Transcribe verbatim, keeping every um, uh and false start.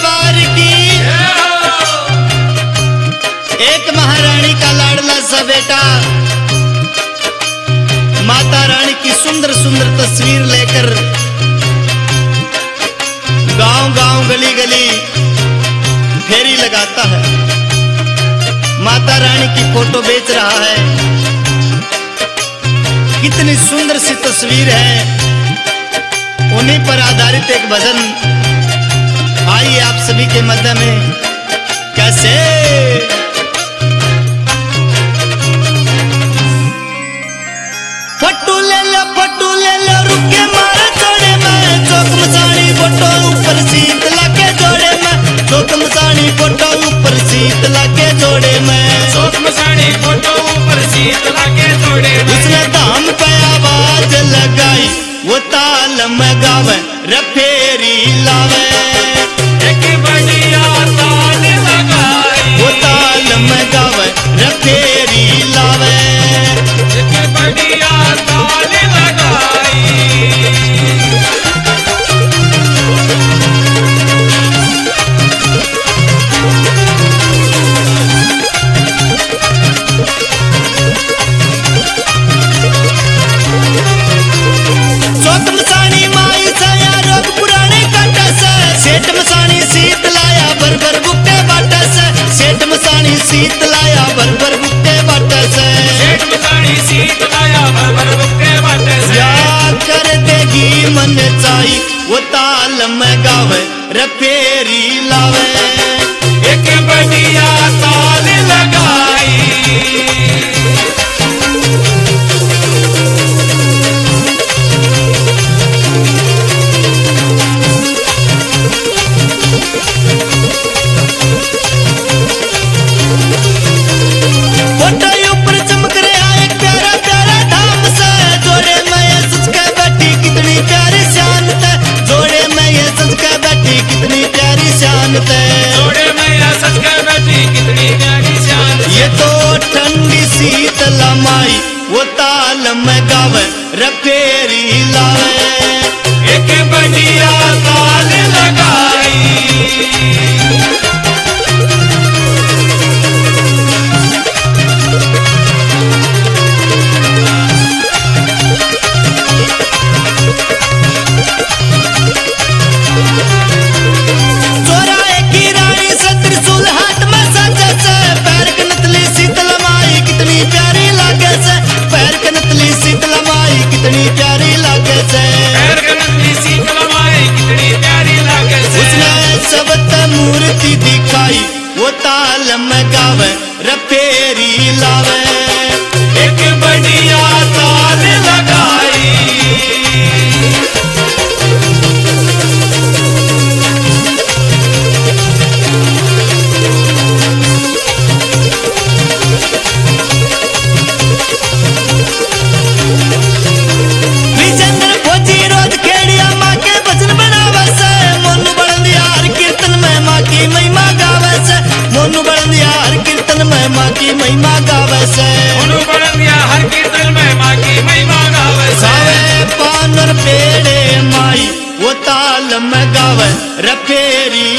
दरबार की। एक महारानी का लाडला सा बेटा माता रानी की सुंदर सुंदर तस्वीर लेकर गांव गांव गली गली फेरी लगाता है। माता रानी की फोटो बेच रहा है। कितनी सुंदर सी तस्वीर है। उन्हीं पर आधारित एक भजन आइए आप सभी के मध्य में। कैसे फटू ले लो फटू ले लो रुके मारे जोड़े में चौक मसानी फोटो ऊपर सीत लाके जोड़े में चौक मसानी फोटो ऊपर सीत लाके जोड़े में चौक मसानी फोटो ऊपर सीत लाके जोड़े में उसने दाम पे आवाज लगाई वो ताल में गावे रफेरी लावे एक बढ़िया ताल लगाई वो ताल में गावे रफेरी लावे एक बढ़िया ताल लगाई चौक मसानी माई साया रोग पुराने काटा से सेठ मसानी सीत लाया भर भर बुक्के बाटा से सेठ मसानी सीत लाया भर भर बुक्के बाटा से सेठ मसानी सीत लाया भर भर बुक्के बाटे से या कर देगी मन चाही वो ताल में गावे रफेरी लावे एक बढ़िया ताल लगाई फोटो ऊपर चमक रहा एक प्यारा प्यारा धाम से जोड़े में ये सच के बैठी कितनी प्यारी शान है जोड़े में ये सच के बैठी कितनी प्यारी शान है जोड़े में या सच कर बैठी कितनी प्यारी शान ये तो ठंडी शीतल माई वो ताल में गावे रफेरी लावे एक बढ़िया ताल लगाई चौराहे की रानी से त्रिशूल हाथ में साजे से पैर के नतली शीतल माई कितनी प्यारी लागे से पैर के नतली शीतल माई कितनी प्यारी लागे से पैर कनतली शीतल माई कितनी प्यारी लागे से उसने सबत मूर्ति दिखाई वो ताल में गावे रफेरी लावे एक बढ़िया ताल लगाई विजेंद्र फौजी रोज खेड़िया माँ के भजन बनावे से मोनू बड़ंदिया हर कीर्तन में माँ की महिमा गावे से मोनू बड़ंदिया हर कीर्तन में माँ की महिमा गावे से उनु बड़ंदिया हर कीर्तन में माँ की महिमा गावे से गावे पान और पेड़े माई वो ताल में गावे रफेरी